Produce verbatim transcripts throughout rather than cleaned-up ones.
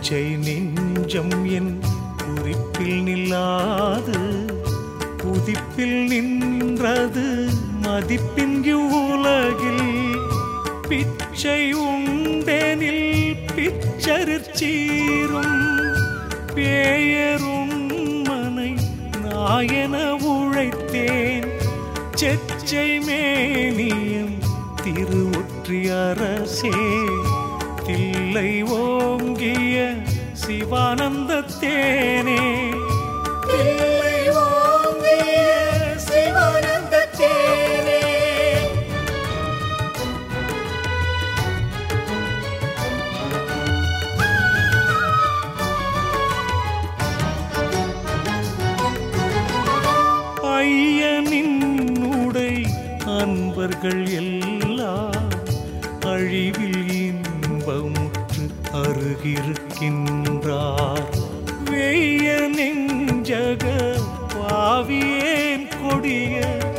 பிச்சை நெஞ்சம் என் குறிப்பில் நில்லாது குதிப்பில் நின்றது மதிப்பின் உலகில் பிச்சை உண்டெனில் பிச்சரிச்சீரும் பேயரும் மனை நாயன உழைத்தேன் செச்சை மேனியம் திருவொற்றி அரசே தில்லை ஓங்கிய சிவானந்த தேனே தில்லை ஓங்கிய சிவானந்த தேனே ஐயனின்னுடை அன்பர்கள் எல்லாம் அழிவில் இன்பமுற்று அருகிருக்கின்றார் வெய்ய நெஞ்சக பாவியேன் கொடிய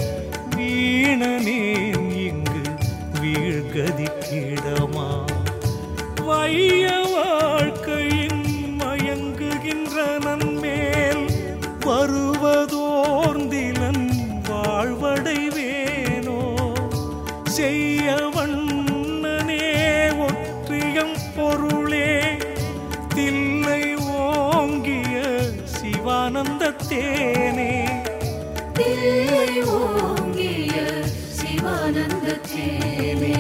வீணனேன் இங்கு வீழ்கதிக்கிடமா வைய வாழ்க்கையின் மயங்குகின்ற நன்மேல் வருவதோர்ந்திலன் வாழ்வடைவேனோ செய்ய வண்ணனே ஒற்றியம் பொருளே தில்லை ஓங்கிய சிவானந்த தேனே தில்லை ஓங்கிய சிவானந்த தேனே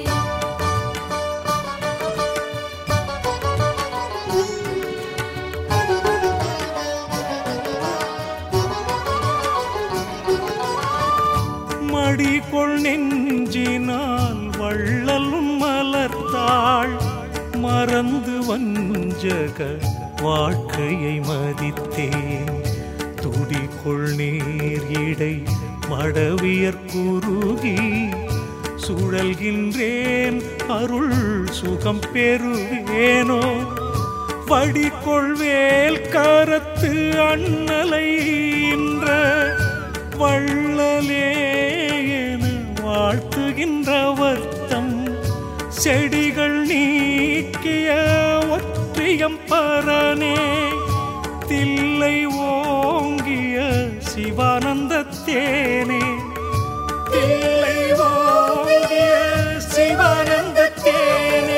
மடிகொள் நெஞ்சினால் வள்ளலும் மலர்த்தாள் மறந்து வஞ்சக வாழ்க்கையை மதித்தேன் துடிகொள் நேர் இடை மடவியற் குறுகி சுழல்கின்றேன் அருள் சுகம் பெறுவேனோ வடிகொள்வேல் கரத்து அண்ணலை இன்ற வள்ளலே என வாழ்த்துகின்ற வர்த்தம் செடிகள் நீக்கிய ஒற்றியம் பரனே தில்லை ஓங்கிய சிவானந்த தேனே தில்லை ஓங்கிய சிவானந்த தேனே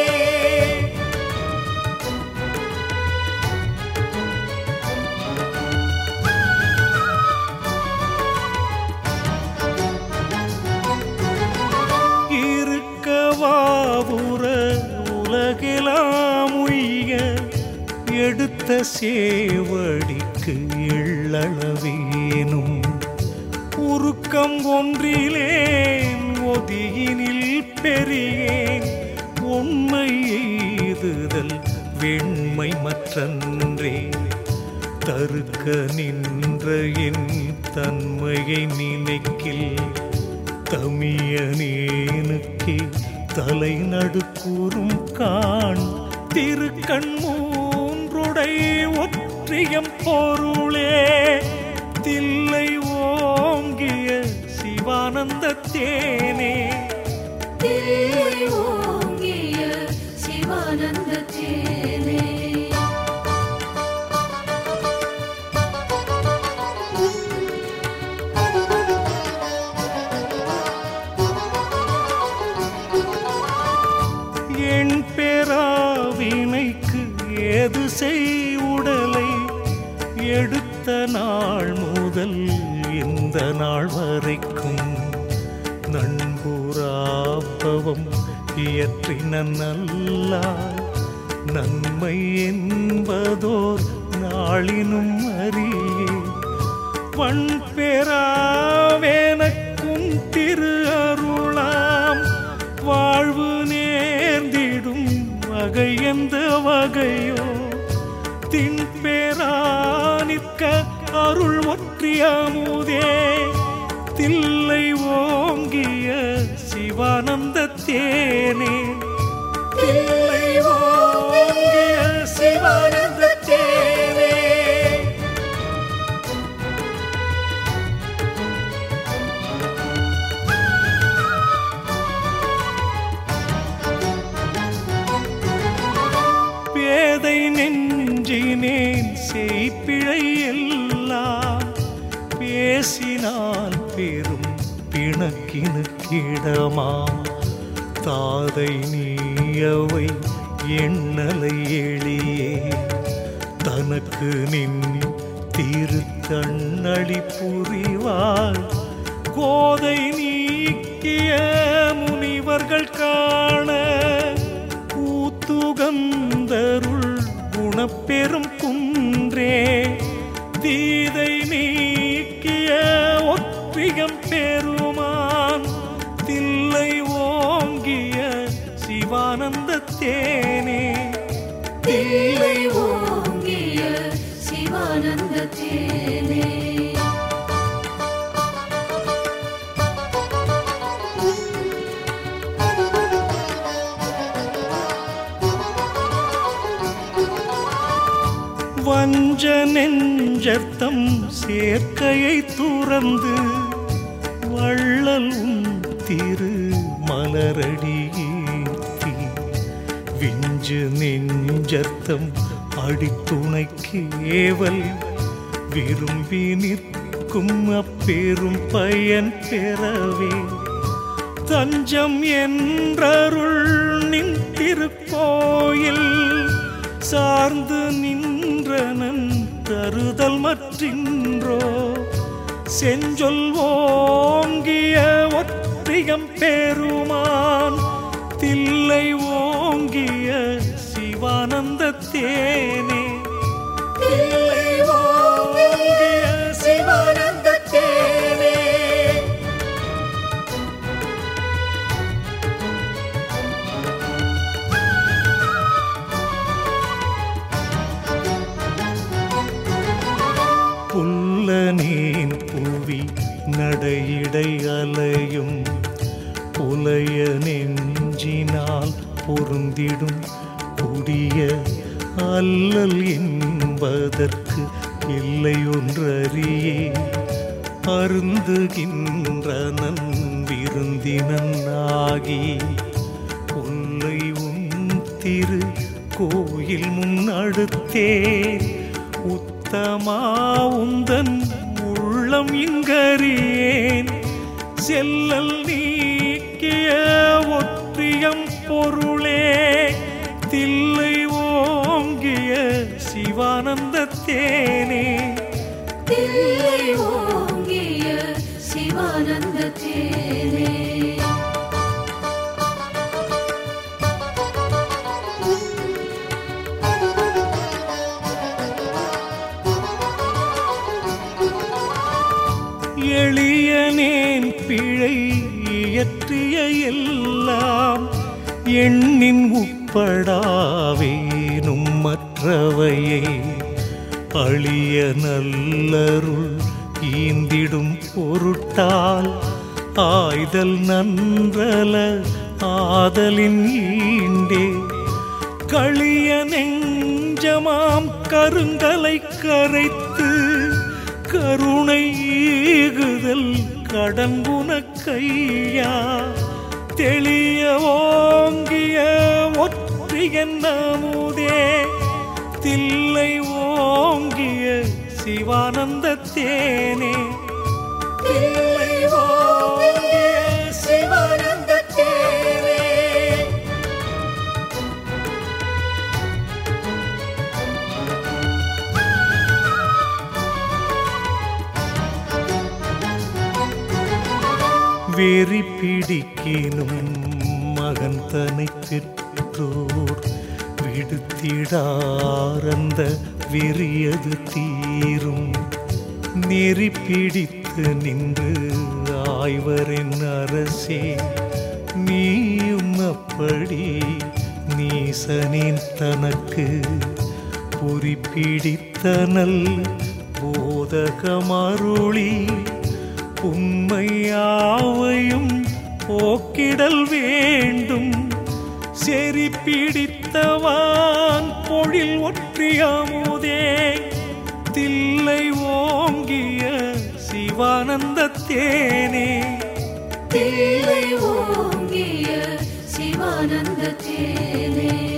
வாவுற உலகெலாம் உய்ய எடுத்த சேவடிக்கு எள்ளளவேனும் உருக்கம் ஒன்றிலேன் ஒதியினில் பெரியேன் உண்மை எய்துதல் வெண்மை மற்றன்றே தருக்க நின்ற என் தன்மையை நினைக்கில் தமியனேனுக்கே தலை நடுக்கூறும் காண் திருக்கண் மூன்றுடை ஒற்றியம் பொருளே தில்லை ஓங்கிய சிவானந்த தேனே தில்லை ஓங்கிய சிவானந்த தேனே என் பேராவினைக்கு ஏது செய் உடலை எடுத்த நாள் முதல் இந்த நாள் வரைக்கும் நண்புறாப்பவம் இயற்றின நல்லாய் நன்மை என்பதோர் நாளினும் அறியே வன் பேராவேனக்கும் திரு அருளாம் வாழ்வு நேர்ந்திடும் வகை எந்த வகையோ தின்பேரா நிற்க அருள் ஒற்றியமுதே தில்லை ஓங்கிய சிவானந்த தேனே தில்லை ஓங்கிய சிவானந்த தேனே பேதை நெஞ்ச பேசினால் பெரும் பிணக்கினுக்கிடமா தாதை நீயவை எண்ணலை எளியே தனக்கு நின் திருத்தண்ணளி புரிவாள் கோதை நீக்கிய முனிவர்கள் காண கூத்துகந்தருள் குணப்பெரும் குன்றே தீதை நீக்கிய ஒற்றியம் பெருமான் தில்லை ஓங்கிய சிவானந்த தேனே தில்லை ஓங்கிய சிவானந்த தேனே வஞ்ச நெஞ்சத்தம் சேர்க்கையை துறந்து வள்ளல் உன் திரு மலரடியேத்தி விஞ்சு நெஞ்சத்தம் அடித்துணைக்கு ஏவல் விரும்பி நிற்கும் அப்பெரும் பயன் பெறவே தஞ்சம் என்றருள் நின் திருக்கோயில் சார்ந்து நின்றனன் தருதல் மற்றின்றோ செஞ்சொல் ஓங்கிய ஒற்றியம் பெருமான் தில்லை ஓங்கிய சிவானந்த தேனே தில்லை ஓங்கிய சிவானந்த தேனே புல்லனேன் புவி நடையிடை அலையும் புலைய நெஞ்சினால் பொருந்திடும் புடிய அல்லல் என்பதற்கு இல்லை ஒன்றறியே அருந்துகின்றனன் விருந்தினன் ஆகி புல்லை உன் திரு கோயில் முன்னடுத்தே உத்தமா உந்தன் உள்ளம் இங்கறியேன் செல்லல் நீக்கிய ஒற்றியம் பொருளே தில்லை ஓங்கிய சிவானந்த தேனே தில்லை ஓங்கிய சிவானந்த தேனே எளியனேன் பிழை இயற்றிய எல்லாம் எண்ணின் உப்படாவேனும் மற்றவையை அழிய நல்லருள் ஈந்திடும் பொருட்டால் ஆய்தல் நன்றல ஆதலின் ஈண்டே களிய நெஞ்சமாம் கருங்கலை கரைத்து கருணை ஈகுதல் கடம்புன கையா தெளிய ஓங்கிய ஒற்றியன் அமுதே தில்லை ஓங்கிய சிவானந்த தேனே தில்லை ஓங்கிய சிவானந்த தேனே வெறி பிடிக்கினும் மகன் தனை பெற்றோர் விடுத்திடாரந்த வெறியது தீரும் நெறி பிடித்து நின்று ஆய்வரின் அரசே நீயும் அப்படி நீசனின் தனக்கு பொறிப்பிடித்தனல் போதகமருளி உண்மையாவையும் போக்கிடல் வேண்டும் செறி பிடித்தவான் பொழில் ஒற்றியமுதே தில்லை ஓங்கிய சிவானந்த தேனே தில்லை ஓங்கிய சிவானந்த தேனே